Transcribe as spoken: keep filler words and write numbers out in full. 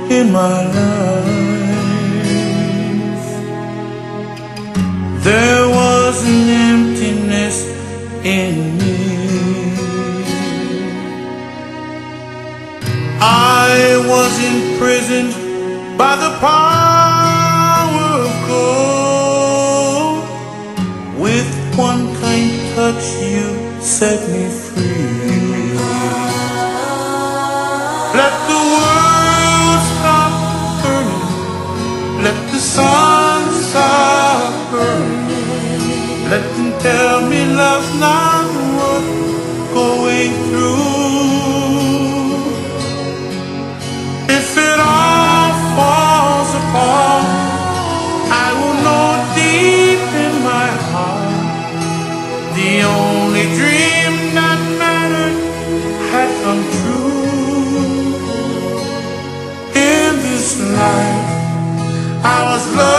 in my life. There was an emptiness in me. I was imprisoned by the power of God. With one kind touch you set me free. Let the world stop burning. Let the sun stop burning. Let them tell me love's not worth going through. If it all falls apart, I will know deep in my heart the only dream that mattered had come true. In this life I was loved.